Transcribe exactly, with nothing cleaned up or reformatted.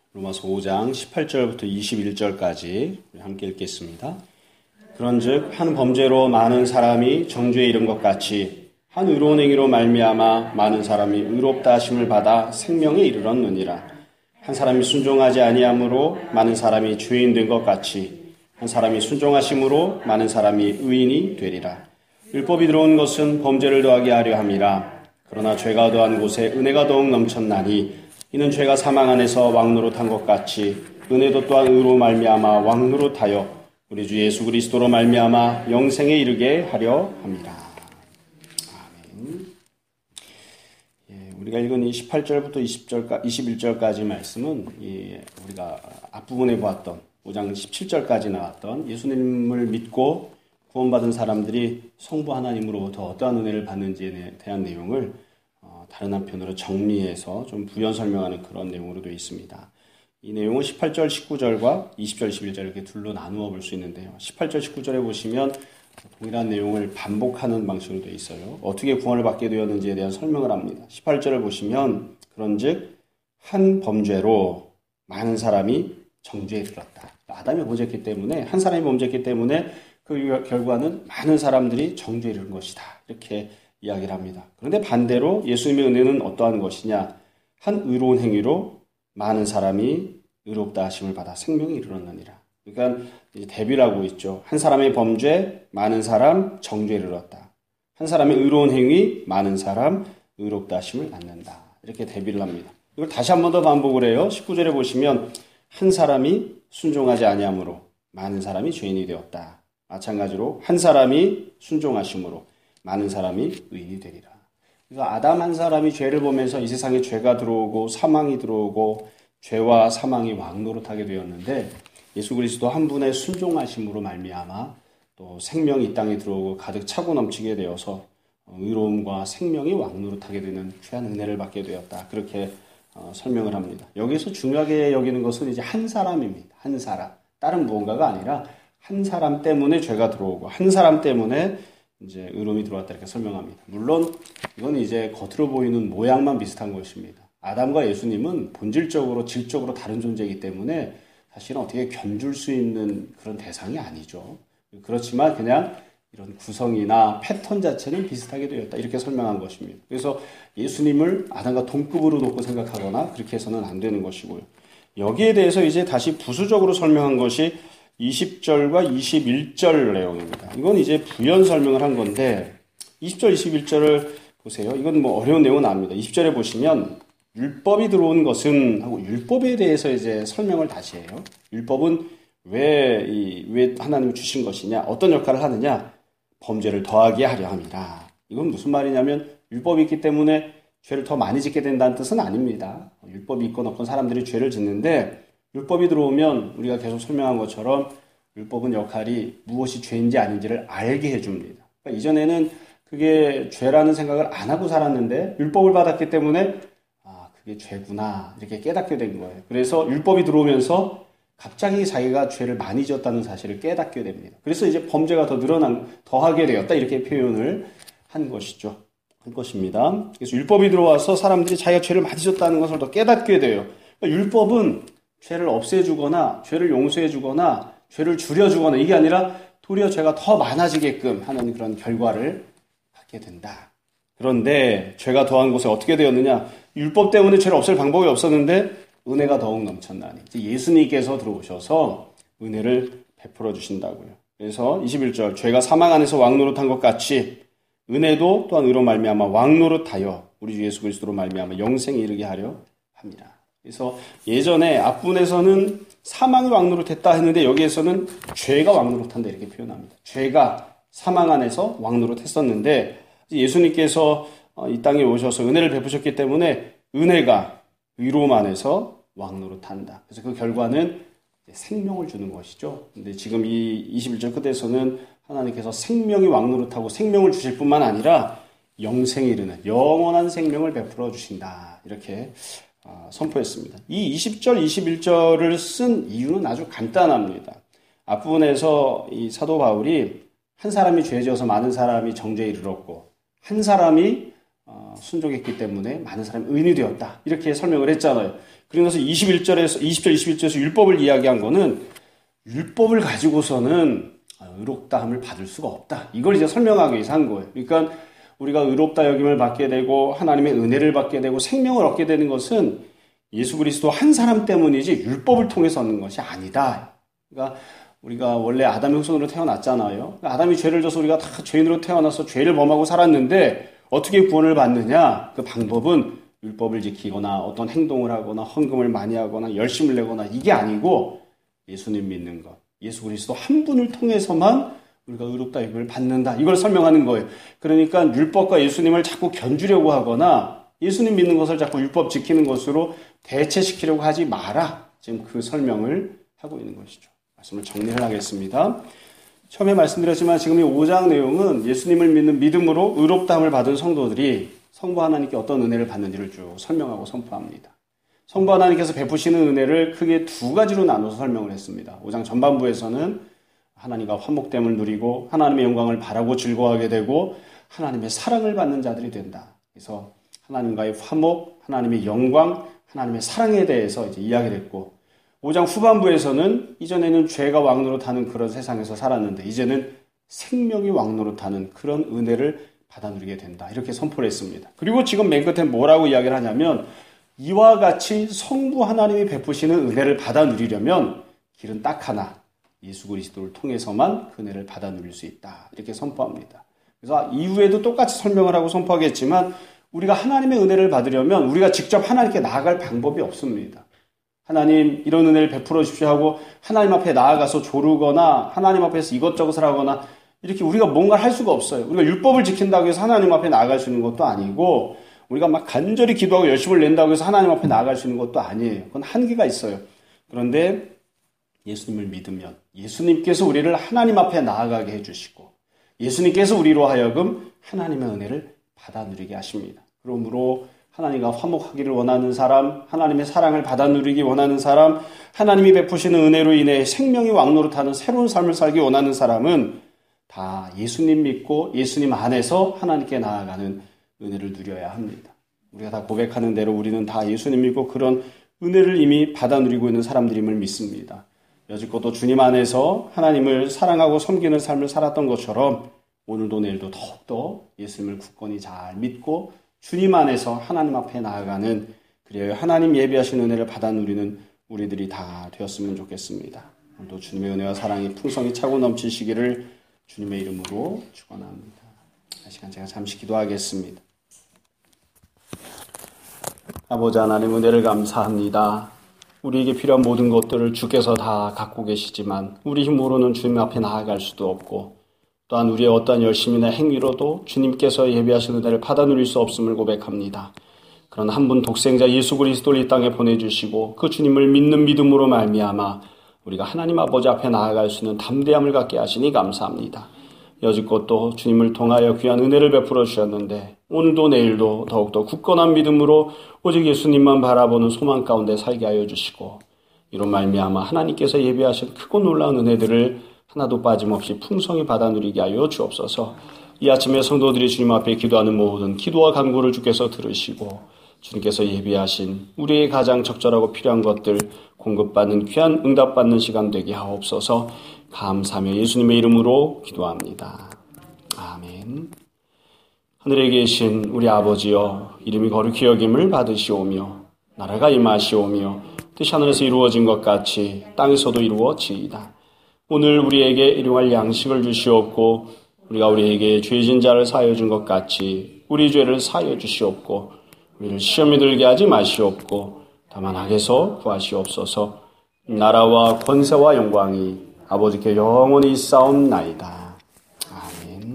로마서 오 장 십팔 절부터 이십일 절까지 함께 읽겠습니다. 그런즉 한 범죄로 많은 사람이 정죄에 이른 것 같이 한 의로운 행위로 말미암아 많은 사람이 의롭다 하심을 받아 생명에 이르렀느니라. 한 사람이 순종하지 아니함으로 많은 사람이 죄인 된 것 같이 한 사람이 순종하심으로 많은 사람이 의인이 되리라. 율법이 들어온 것은 범죄를 더하게 하려 함이라. 그러나 죄가 더한 곳에 은혜가 더욱 넘쳤나니 이는 죄가 사망 안에서 왕노릇한 것 같이 은혜도 또한 의로 말미암아 왕노릇하여 우리 주 예수 그리스도로 말미암아 영생에 이르게 하려 합니다. 아멘. 예, 우리가 읽은 이 십팔 절부터 이십 절까, 이십일 절까지 말씀은 예, 우리가 앞부분에 보았던 오 장 십칠 절까지 나왔던 예수님을 믿고 구원받은 사람들이 성부 하나님으로부터 어떠한 은혜를 받는지에 대한 내용을 다른 한편으로 정리해서 좀 부연 설명하는 그런 내용으로 되어 있습니다. 이 내용은 십팔 절, 십구 절과 이십 절, 이십일 절 이렇게 둘로 나누어 볼 수 있는데요. 십팔 절, 십구 절에 보시면 동일한 내용을 반복하는 방식으로 되어 있어요. 어떻게 구원을 받게 되었는지에 대한 설명을 합니다. 십팔 절을 보시면 그런즉 한 범죄로 많은 사람이 정죄에 들었다. 아담이 범죄했기 때문에 한 사람이 범죄했기 때문에 그 결과는 많은 사람들이 정죄에 이른 것이다. 이렇게 이야기를 합니다. 그런데 반대로 예수님의 은혜는 어떠한 것이냐? 한 의로운 행위로 많은 사람이 의롭다 하심을 받아 생명에 이르렀느니라. 그러니까 이제 대비를 하고 있죠. 한 사람의 범죄, 많은 사람 정죄에 이르렀다. 한 사람의 의로운 행위, 많은 사람 의롭다 하심을 받는다. 이렇게 대비를 합니다. 이걸 다시 한 번 더 반복을 해요. 십구 절에 보시면 한 사람이 순종하지 아니함으로 많은 사람이 죄인이 되었다. 마찬가지로 한 사람이 순종하심으로 많은 사람이 의인이 되리라. 그래서 아담 한 사람이 죄를 보면서 이 세상에 죄가 들어오고 사망이 들어오고 죄와 사망이 왕노릇하게 되었는데 예수 그리스도 한 분의 순종하심으로 말미암아 또 생명이 이 땅에 들어오고 가득 차고 넘치게 되어서 의로움과 생명이 왕노릇하게 되는 귀한 은혜를 받게 되었다. 그렇게 어, 설명을 합니다. 여기서 중요하게 여기는 것은 이제 한 사람입니다. 한 사람. 다른 무언가가 아니라 한 사람 때문에 죄가 들어오고 한 사람 때문에 이제 의로움이 들어왔다 이렇게 설명합니다. 물론 이건 이제 겉으로 보이는 모양만 비슷한 것입니다. 아담과 예수님은 본질적으로 질적으로 다른 존재이기 때문에 사실은 어떻게 견줄 수 있는 그런 대상이 아니죠. 그렇지만 그냥 이런 구성이나 패턴 자체는 비슷하게 되었다 이렇게 설명한 것입니다. 그래서 예수님을 아담과 동급으로 놓고 생각하거나 그렇게 해서는 안 되는 것이고요. 여기에 대해서 이제 다시 부수적으로 설명한 것이 이십 절과 이십일 절 내용입니다. 이건 이제 부연 설명을 한 건데 이십 절, 이십일 절을 보세요. 이건 뭐 어려운 내용은 아닙니다. 이십 절에 보시면 율법이 들어온 것은 하고 율법에 대해서 이제 설명을 다시 해요. 율법은 왜, 이, 왜 하나님이 주신 것이냐, 어떤 역할을 하느냐, 범죄를 더하게 하려 함이라. 이건 무슨 말이냐면 율법이 있기 때문에 죄를 더 많이 짓게 된다는 뜻은 아닙니다. 율법이 있건 없건 사람들이 죄를 짓는데 율법이 들어오면 우리가 계속 설명한 것처럼 율법은 역할이 무엇이 죄인지 아닌지를 알게 해줍니다. 그러니까 이전에는 그게 죄라는 생각을 안 하고 살았는데 율법을 받았기 때문에 아, 그게 죄구나 이렇게 깨닫게 된 거예요. 그래서 율법이 들어오면서 갑자기 자기가 죄를 많이 지었다는 사실을 깨닫게 됩니다. 그래서 이제 범죄가 더 늘어난, 더하게 되었다 이렇게 표현을 한 것이죠. 한 것입니다. 그래서 율법이 들어와서 사람들이 자기가 죄를 많이 지었다는 것을 더 깨닫게 돼요. 그러니까 율법은 죄를 없애주거나 죄를 용서해주거나 죄를 줄여주거나 이게 아니라 도리어 죄가 더 많아지게끔 하는 그런 결과를 갖게 된다. 그런데 죄가 더한 곳에 어떻게 되었느냐? 율법 때문에 죄를 없앨 방법이 없었는데 은혜가 더욱 넘쳤나니 예수님께서 들어오셔서 은혜를 베풀어 주신다고요. 그래서 이십일 절 죄가 사망 안에서 왕노릇한 것 같이 은혜도 또한 의로 말미암아 왕노릇하여 우리 주 예수 그리스도로 말미암아 영생에 이르게 하려 합니다. 그래서 예전에 앞분에서는 사망이 왕노릇했다 했는데 여기에서는 죄가 왕노릇한다 이렇게 표현합니다. 죄가 사망 안에서 왕노릇했었는데 예수님께서 이 땅에 오셔서 은혜를 베푸셨기 때문에 은혜가 의로움 안에서 왕노릇한다. 그래서 그 결과는 생명을 주는 것이죠. 근데 지금 이 이십일 절 끝에서는 하나님께서 생명이 왕노릇하고 생명을 주실 뿐만 아니라 영생에 이르는 영원한 생명을 베풀어 주신다. 이렇게 선포했습니다. 이 이십 절, 이십일 절을 쓴 이유는 아주 간단합니다. 앞부분에서 이 사도 바울이 한 사람이 죄 지어서 많은 사람이 정죄에 이르렀고 한 사람이 순종했기 때문에 많은 사람이 의인이 되었다. 이렇게 설명을 했잖아요. 그러면서 이십일 절에서 이십 절 이십일 절에서 율법을 이야기한 거는 율법을 가지고서는 의롭다함을 받을 수가 없다. 이걸 이제 설명하기 위해서 한 거예요. 그러니까 우리가 의롭다 여김을 받게 되고 하나님의 은혜를 받게 되고 생명을 얻게 되는 것은 예수 그리스도 한 사람 때문이지 율법을 통해서 얻는 것이 아니다. 그러니까 우리가 원래 아담의 후손으로 태어났잖아요. 아담이 죄를 져서 우리가 다 죄인으로 태어나서 죄를 범하고 살았는데 어떻게 구원을 받느냐? 그 방법은 율법을 지키거나 어떤 행동을 하거나 헌금을 많이 하거나 열심을 내거나 이게 아니고 예수님 믿는 것. 예수 그리스도 한 분을 통해서만 우리가 의롭다 여김을 받는다. 이걸 설명하는 거예요. 그러니까 율법과 예수님을 자꾸 견주려고 하거나 예수님 믿는 것을 자꾸 율법 지키는 것으로 대체시키려고 하지 마라. 지금 그 설명을 하고 있는 것이죠. 말씀을 정리를 하겠습니다. 처음에 말씀드렸지만 지금 이 오 장 내용은 예수님을 믿는 믿음으로 의롭다함을 받은 성도들이 성부 하나님께 어떤 은혜를 받는지를 쭉 설명하고 선포합니다. 성부 하나님께서 베푸시는 은혜를 크게 두 가지로 나눠서 설명을 했습니다. 오 장 전반부에서는 하나님과 화목됨을 누리고 하나님의 영광을 바라고 즐거워하게 되고 하나님의 사랑을 받는 자들이 된다. 그래서 하나님과의 화목, 하나님의 영광, 하나님의 사랑에 대해서 이제 이야기를 했고 오 장 후반부에서는 이전에는 죄가 왕노릇하는 그런 세상에서 살았는데 이제는 생명이 왕노릇하는 그런 은혜를 받아 누리게 된다. 이렇게 선포를 했습니다. 그리고 지금 맨 끝에 뭐라고 이야기를 하냐면 이와 같이 성부 하나님이 베푸시는 은혜를 받아 누리려면 길은 딱 하나. 예수 그리스도를 통해서만 그 은혜를 받아 누릴 수 있다. 이렇게 선포합니다. 그래서 이후에도 똑같이 설명을 하고 선포하겠지만 우리가 하나님의 은혜를 받으려면 우리가 직접 하나님께 나아갈 방법이 없습니다. 하나님 이런 은혜를 베풀어 주십시오 하고 하나님 앞에 나아가서 조르거나 하나님 앞에서 이것저것을 하거나 이렇게 우리가 뭔가를 할 수가 없어요. 우리가 율법을 지킨다고 해서 하나님 앞에 나아갈 수 있는 것도 아니고 우리가 막 간절히 기도하고 열심을 낸다고 해서 하나님 앞에 나아갈 수 있는 것도 아니에요. 그건 한계가 있어요. 그런데 예수님을 믿으면 예수님께서 우리를 하나님 앞에 나아가게 해주시고 예수님께서 우리로 하여금 하나님의 은혜를 받아 누리게 하십니다. 그러므로 하나님과 화목하기를 원하는 사람, 하나님의 사랑을 받아 누리기 원하는 사람, 하나님이 베푸시는 은혜로 인해 생명이 왕노릇하는 새로운 삶을 살기 원하는 사람은 다 예수님 믿고 예수님 안에서 하나님께 나아가는 은혜를 누려야 합니다. 우리가 다 고백하는 대로 우리는 다 예수님 믿고 그런 은혜를 이미 받아 누리고 있는 사람들임을 믿습니다. 여지껏도 주님 안에서 하나님을 사랑하고 섬기는 삶을 살았던 것처럼 오늘도 내일도 더욱더 예수님을 굳건히 잘 믿고 주님 안에서 하나님 앞에 나아가는 그래야 하나님 예비하신 은혜를 받아 누리는 우리들이 다 되었으면 좋겠습니다. 오늘도 주님의 은혜와 사랑이 풍성히 차고 넘치시기를 주님의 이름으로 축원합니다. 이 시간 제가 잠시 기도하겠습니다. 아버지 하나님 은혜를 감사합니다. 우리에게 필요한 모든 것들을 주께서 다 갖고 계시지만 우리 힘으로는 주님 앞에 나아갈 수도 없고 또한 우리의 어떠한 열심이나 행위로도 주님께서 예비하신 은혜를 받아 누릴 수 없음을 고백합니다. 그런 한 분 독생자 예수 그리스도를 이 땅에 보내주시고 그 주님을 믿는 믿음으로 말미암아 우리가 하나님 아버지 앞에 나아갈 수 있는 담대함을 갖게 하시니 감사합니다. 여지껏 또 주님을 통하여 귀한 은혜를 베풀어 주셨는데 오늘도 내일도 더욱더 굳건한 믿음으로 오직 예수님만 바라보는 소망 가운데 살게 하여 주시고 이로 말미암아 하나님께서 예비하신 크고 놀라운 은혜들을 하나도 빠짐없이 풍성히 받아 누리게 하여 주옵소서. 이 아침에 성도들이 주님 앞에 기도하는 모든 기도와 간구를 주께서 들으시고 주님께서 예비하신 우리의 가장 적절하고 필요한 것들 공급받는 귀한 응답받는 시간 되게 하옵소서. 감사하며 예수님의 이름으로 기도합니다. 아멘. 하늘에 계신 우리 아버지여 이름이 거룩히 여김을 받으시오며 나라가 임하시오며 뜻이 하늘에서 이루어진 것 같이 땅에서도 이루어지이다. 오늘 우리에게 일용할 양식을 주시옵고 우리가 우리에게 죄진 자를 사하여 준 것 같이 우리 죄를 사하여 주시옵고 우리를 시험에 들게 하지 마시옵고 다만 악에서 구하시옵소서. 나라와 권세와 영광이 아버지께 영원히 있사옵나이다.